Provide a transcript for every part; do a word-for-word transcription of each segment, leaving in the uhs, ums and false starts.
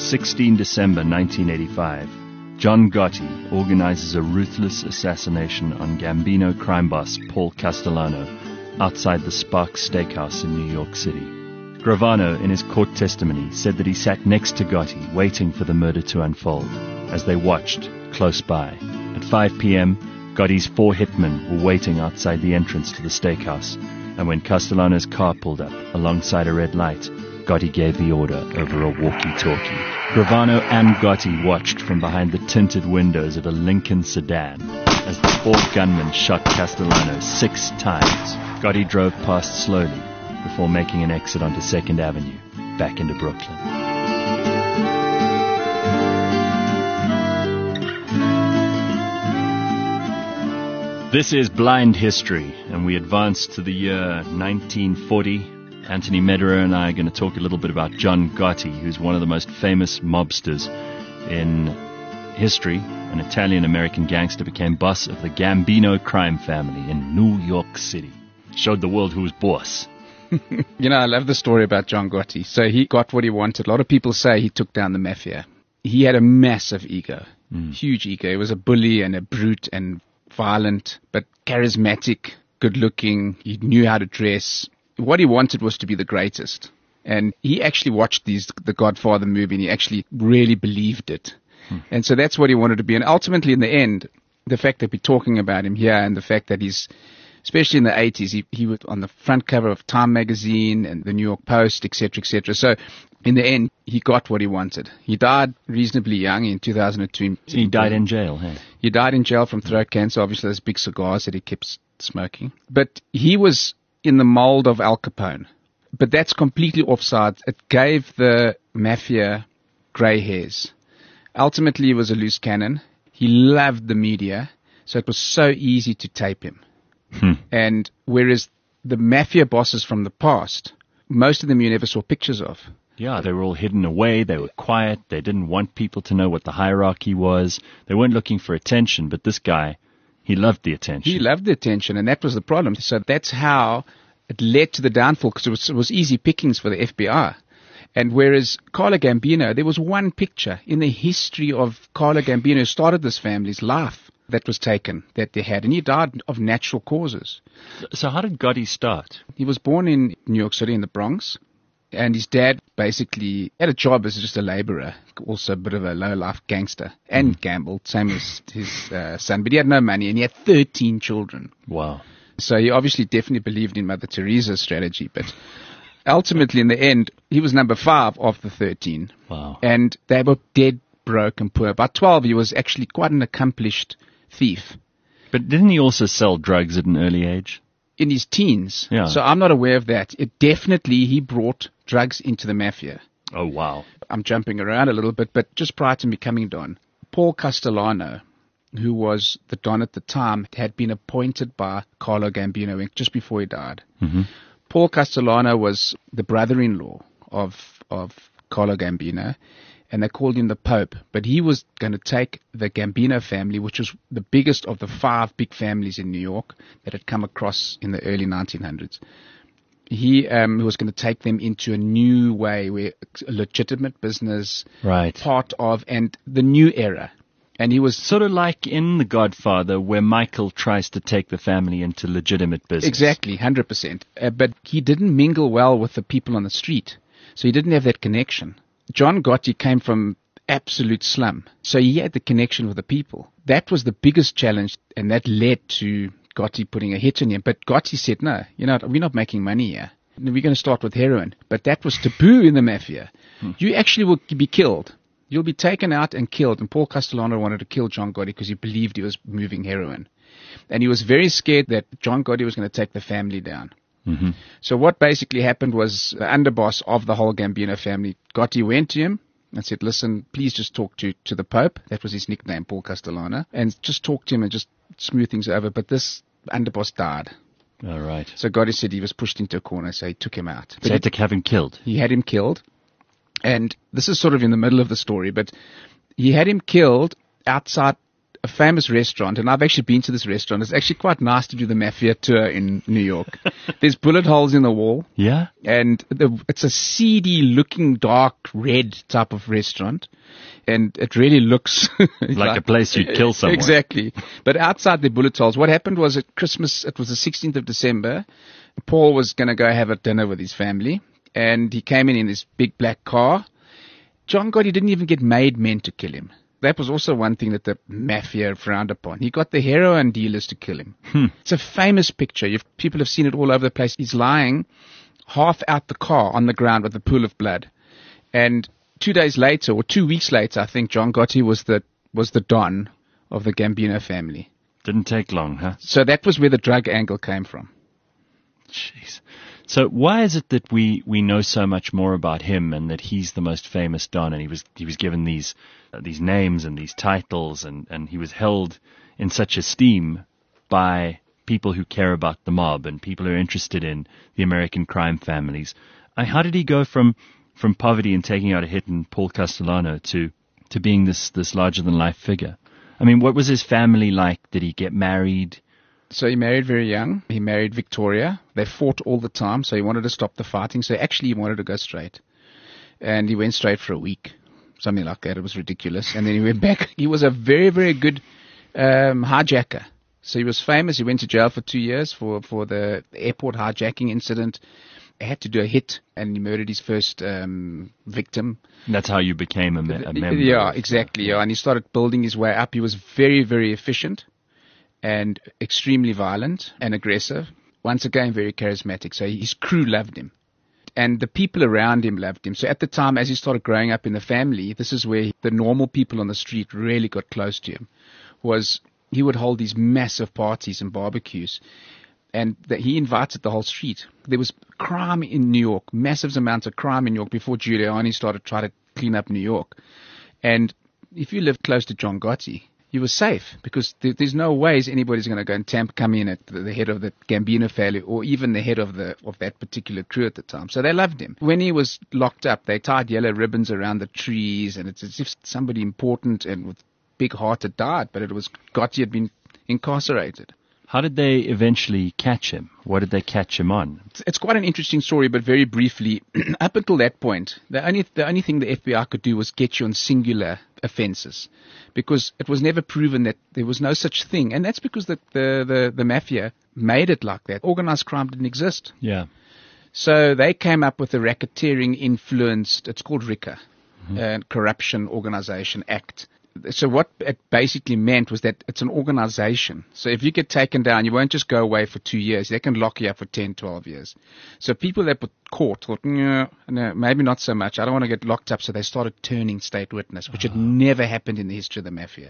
sixteenth of December nineteen eighty-five, John Gotti organizes a ruthless assassination on Gambino crime boss Paul Castellano outside the Sparks Steakhouse in New York City. Gravano, in his court testimony, said that he sat next to Gotti waiting for the murder to unfold as they watched close by. At five p.m., Gotti's four hitmen were waiting outside the entrance to the steakhouse, and when Castellano's car pulled up alongside a red light, Gotti gave the order over a walkie-talkie. Gravano and Gotti watched from behind the tinted windows of a Lincoln sedan as the four gunmen shot Castellano six times. Gotti drove past slowly before making an exit onto second Avenue, back into Brooklyn. This is Blind History, and we advance to the year nineteen forty. Anthony Medera and I are going to talk a little bit about John Gotti, who's one of the most famous mobsters in history. An Italian-American gangster became boss of the Gambino crime family in New York City. Showed the world who was boss. You know, I love the story about John Gotti. So he got what he wanted. A lot of people say he took down the mafia. He had a massive ego, mm. huge ego. He was a bully and a brute and violent, but charismatic, good-looking. He knew how to dress. What he wanted was to be the greatest. And he actually watched these the Godfather movie, and he actually really believed it. Hmm. And so that's what he wanted to be. And ultimately, in the end, the fact that we're talking about him here and the fact that he's, especially in the eighties, he, he was on the front cover of Time magazine and the New York Post, et cetera, et cetera. So in the end, he got what he wanted. He died reasonably young in two thousand two. He died in jail, hey? He died in jail from throat cancer. Obviously, those big cigars that he kept smoking. But he was in the mold of Al Capone. But that's completely offside. It gave the mafia grey hairs. Ultimately, he was a loose cannon. He loved the media, so it was so easy to tape him. Hmm. And whereas the mafia bosses from the past, most of them you never saw pictures of. Yeah, they were all hidden away. They were quiet. They didn't want people to know what the hierarchy was. They weren't looking for attention, but this guy, he loved the attention. He loved the attention, and that was the problem. So that's how it led to the downfall, because it was, it was easy pickings for the F B I. And whereas Carlo Gambino, there was one picture in the history of Carlo Gambino, who started this family's life, that was taken, that they had. And he died of natural causes. So how did Gotti start? He was born in New York City in the Bronx. And his dad basically had a job as just a laborer, also a bit of a low-life gangster, and mm. gambled, same as his uh, son. But he had no money, and he had thirteen children. Wow. So he obviously definitely believed in Mother Teresa's strategy. But ultimately, in the end, he was number five of the thirteen. Wow. And they were dead broke and poor. By twelve, he was actually quite an accomplished thief. But didn't he also sell drugs at an early age? In his teens. Yeah. So I'm not aware of that. It definitely, he brought drugs into the mafia. Oh, wow. I'm jumping around a little bit, but just prior to becoming Don, Paul Castellano, who was the Don at the time, had been appointed by Carlo Gambino just before he died. Mm-hmm. Paul Castellano was the brother-in-law of, of Carlo Gambino, and they called him the Pope. But he was going to take the Gambino family, which was the biggest of the five big families in New York that had come across in the early nineteen hundreds. He um, was going to take them into a new way, where a legitimate business, right, part of, and the new era. And he was sort of like in The Godfather, where Michael tries to take the family into legitimate business. Exactly, one hundred percent. Uh, but he didn't mingle well with the people on the street, so he didn't have that connection. John Gotti came from absolute slum, so he had the connection with the people. That was the biggest challenge, and that led to Gotti putting a hit on him. But Gotti said, no, you know, we're not making money here. We're going to start with heroin. But that was taboo in the mafia. Hmm. You actually will be killed. You'll be taken out and killed. And Paul Castellano wanted to kill John Gotti because he believed he was moving heroin. And he was very scared that John Gotti was going to take the family down. Mm-hmm. So what basically happened was the underboss of the whole Gambino family, Gotti, went to him and said, listen, please just talk to, to the Pope. That was his nickname, Paul Castellano. And just talk to him and just smooth things over. But this underboss died. All right. So Gotti said he was pushed into a corner, so he took him out. But so he had to have him killed. He had him killed. And this is sort of in the middle of the story, but he had him killed outside a famous restaurant, and I've actually been to this restaurant. It's actually quite nice to do the mafia tour in New York. There's bullet holes in the wall. Yeah? And the, it's a seedy looking, dark red type of restaurant. And it really looks like, like a place you'd kill someone. Exactly. But outside the bullet holes, what happened was at Christmas, it was the sixteenth of December, Paul was going to go have a dinner with his family. And he came in in this big black car. John Gotti didn't even get made men to kill him. That was also one thing that the mafia frowned upon. He got the heroin dealers to kill him. Hmm. It's a famous picture. You've, people have seen it all over the place. He's lying half out the car on the ground with a pool of blood. And two days later, or two weeks later, I think John Gotti was the was the Don of the Gambino family. Didn't take long, huh? So that was where the drug angle came from. Jeez. So why is it that we, we know so much more about him and that he's the most famous Don, and he was he was given these uh, these names and these titles, and, and he was held in such esteem by people who care about the mob and people who are interested in the American crime families? I, how did he go from from poverty and taking out a hit in Paul Castellano to to being this this larger than life figure? I mean, what was his family like? Did he get married? So he married very young. He married Victoria. They fought all the time, so he wanted to stop the fighting. So actually he wanted to go straight. And he went straight for a week, something like that. It was ridiculous. And then he went back. He was a very, very good um, hijacker. So he was famous. He went to jail for two years for, for the airport hijacking incident. He had to do a hit, and he murdered his first um, victim. That's how you became a, me- a member. Yeah, exactly. Yeah. And he started building his way up. He was very, very efficient and extremely violent and aggressive. Once again, very charismatic. So his crew loved him. And the people around him loved him. So at the time, as he started growing up in the family, this is where the normal people on the street really got close to him. Was he would hold these massive parties and barbecues. And that he invited the whole street. There was crime in New York, massive amounts of crime in New York before Giuliani started trying to clean up New York. And if you lived close to John Gotti, you were safe, because there, there's no ways anybody's going to go and tamp, come in at the, the head of the Gambino family or even the head of the of that particular crew at the time. So they loved him. When he was locked up, they tied yellow ribbons around the trees, and it's as if somebody important and with big heart had died, but it was Gotti had been incarcerated. How did they eventually catch him? What did they catch him on? It's, it's quite an interesting story, but very briefly, up until that point, the only the only thing the F B I could do was get you on singular offenses, because it was never proven that there was no such thing, and that's because the the the, the mafia made it like that. Organized crime didn't exist. Yeah. So they came up with the racketeering influenced. It's called RICA, Mm-hmm. uh, Corruption Organization Act. So what it basically meant was that it's an organization. So if you get taken down, you won't just go away for two years. They can lock you up for ten, twelve years. So people that were caught thought, no, no, maybe not so much. I don't want to get locked up. So they started turning state witness, which Oh. had never happened in the history of the mafia.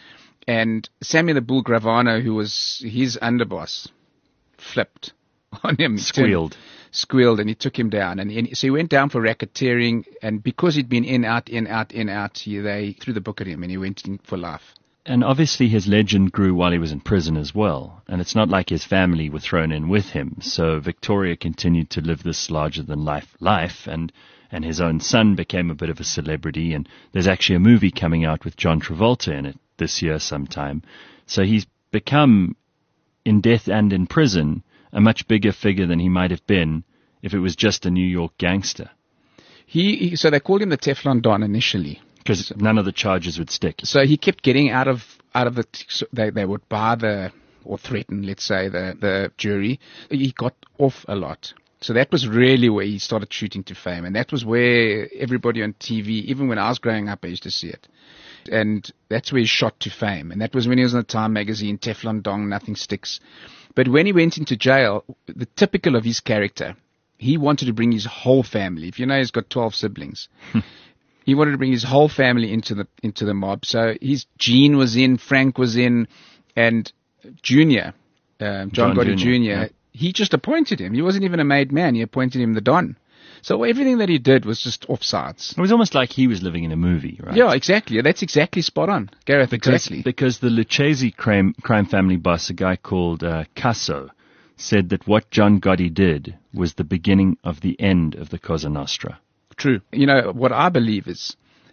And Samuel the Bull Gravano, who was his underboss, flipped on him. Squealed. Squealed, and he took him down. And, and so he went down for racketeering, and because he'd been in, out, in, out, in, out, he, they threw the book at him, and he went in for life. And obviously his legend grew while he was in prison as well. And it's not like his family were thrown in with him. So Victoria continued to live this larger-than-life life, and, and his own son became a bit of a celebrity. And there's actually a movie coming out with John Travolta in it this year sometime. So he's become, in death and in prison, a much bigger figure than he might have been if it was just a New York gangster. He, he so they called him the Teflon Don initially, because none of the charges would stick. So he kept getting out of out of the. So they they would bar the or threaten, let's say, the the jury. He got off a lot. So that was really where he started shooting to fame, and that was where everybody on T V, even when I was growing up, I used to see it. And that's where he shot to fame. And that was when he was in the Time magazine, Teflon Don, nothing sticks. But when he went into jail, the typical of his character, he wanted to bring his whole family. If you know, he's got twelve siblings. He wanted to bring his whole family into the into the mob. So his Gene was in, Frank was in, and Junior, um, John, John Gotti Junior, Junior yeah. He just appointed him. He wasn't even a made man. He appointed him the Don. So everything that he did was just offsides. It was almost like he was living in a movie, right? Yeah, exactly. That's exactly spot on, Gareth. Because, exactly. Because the Lucchese crime, crime family boss, a guy called uh, Casso, said that what John Gotti did was the beginning of the end of the Cosa Nostra. True. You know, what I believe is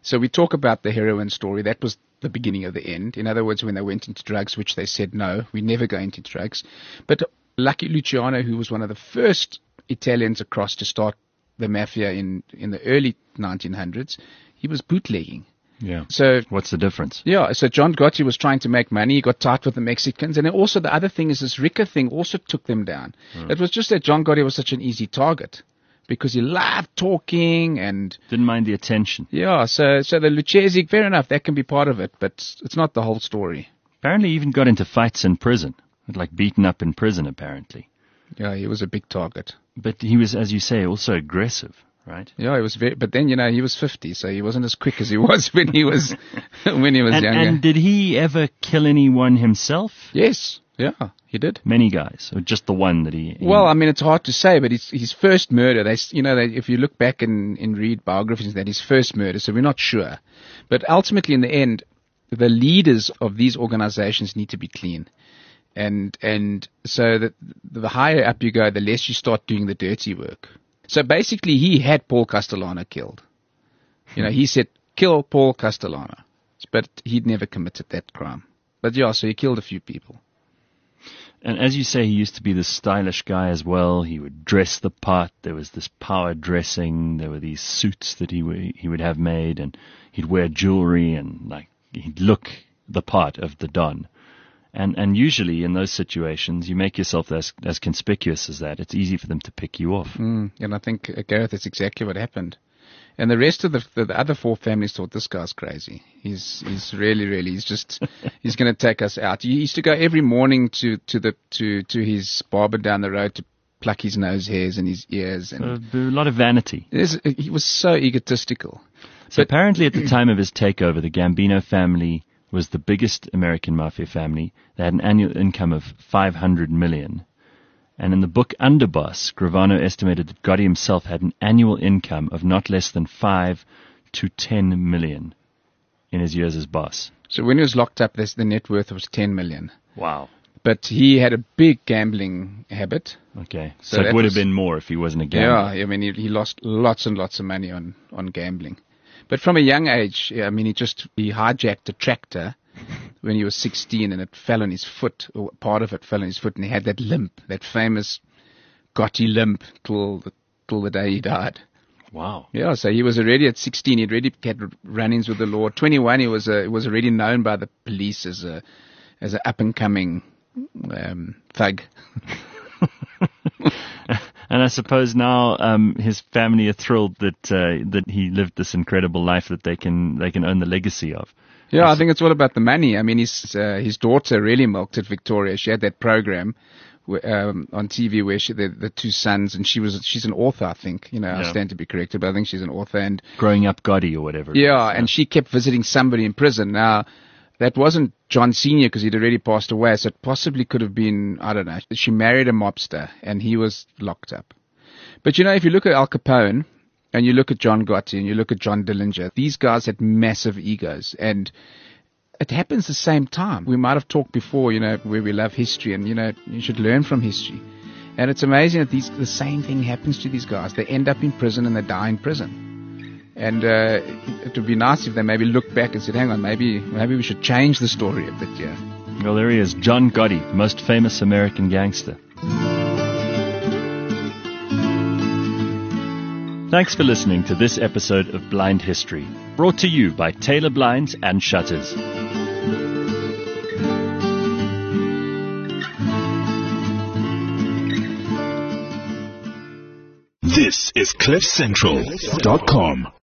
So we talk about the heroin story. That was the beginning of the end. In other words, when they went into drugs, which they said, no, we never go into drugs. But Lucky Luciano, who was one of the first Italians across to start the mafia in, in the early nineteen hundreds, he was bootlegging. Yeah. So what's the difference? Yeah. So John Gotti was trying to make money. He got tight with the Mexicans. And then also the other thing is this Rica thing also took them down. Mm. It was just that John Gotti was such an easy target because he loved talking and didn't mind the attention. Yeah. So, so the Lucchese, fair enough, that can be part of it, but it's not the whole story. Apparently he even got into fights in prison, like beaten up in prison, apparently. Yeah. He was a big target. But he was, as you say, also aggressive. Right. Yeah, he was very, but then, you know, he was fifty, so he wasn't as quick as he was when he was, when he was and, younger. And did he ever kill anyone himself? Yes. Yeah, he did. Many guys, or just the one that he, he... Well, I mean, it's hard to say, but his, his first murder, they, you know, they, if you look back and, and read biographies, that his first murder, so we're not sure. But ultimately, in the end, the leaders of these organizations need to be clean. And, and so that the higher up you go, the less you start doing the dirty work. So basically, he had Paul Castellano killed. You know, he said, kill Paul Castellano. But he'd never committed that crime. But yeah, so he killed a few people. And as you say, he used to be this stylish guy as well. He would dress the part. There was this power dressing. There were these suits that he w- he would have made, and he'd wear jewelry, and like he'd look the part of the Don. And and usually in those situations, you make yourself as as conspicuous as that. It's easy for them to pick you off. Mm, and I think, uh, Gareth, that's exactly what happened. And the rest of the, the, the other four families thought, this guy's crazy. He's he's really, really, he's just, he's going to take us out. He used to go every morning to, to the to, to his barber down the road to pluck his nose hairs and his ears. And uh, a lot of vanity. He was so egotistical. So but apparently at the time of his takeover, the Gambino family was the biggest American mafia family. They had an annual income of five hundred million. And in the book Underboss, Gravano estimated that Gotti himself had an annual income of not less than five to ten million in his years as boss. So when he was locked up, the net worth was ten million. Wow. But he had a big gambling habit. Okay. So, so it would was, have been more if he wasn't a gambler. Yeah, I mean, he, he lost lots and lots of money on, on gambling. But from a young age, I mean, he just, he hijacked a tractor when he was sixteen, and it fell on his foot, or part of it fell on his foot, and he had that limp, that famous Gotti limp till the, till the day he died. Wow. Yeah, so he was already at sixteen, he'd already had run-ins with the law. twenty-one, he was a, was already known by the police as a, as an up-and-coming um, thug. And I suppose now um, his family are thrilled that uh, that he lived this incredible life that they can they can own the legacy of. Yeah, I think it's all about the money. I mean, his uh, his daughter really milked it, Victoria. She had that program um, on T V where she the, the two sons, and she was she's an author, I think. You know, yeah. I stand to be corrected, but I think she's an author. And Growing Up Gotti or whatever. Yeah, yeah, and she kept visiting somebody in prison. Now, that wasn't John Senior because he'd already passed away, so it possibly could have been, I don't know. She married a mobster, and he was locked up. But, you know, if you look at Al Capone, and you look at John Gotti, and you look at John Dillinger, these guys had massive egos, and it happens the same time. We might have talked before, you know, where we love history, and, you know, you should learn from history. And it's amazing that these the same thing happens to these guys. They end up in prison, and they die in prison. And uh, it would be nice if they maybe looked back and said, hang on, maybe maybe we should change the story a bit, yeah. Well, there he is, John Gotti, most famous American gangster. Thanks for listening to this episode of Blind History, brought to you by Taylor Blinds and Shutters. This is cliff central dot com.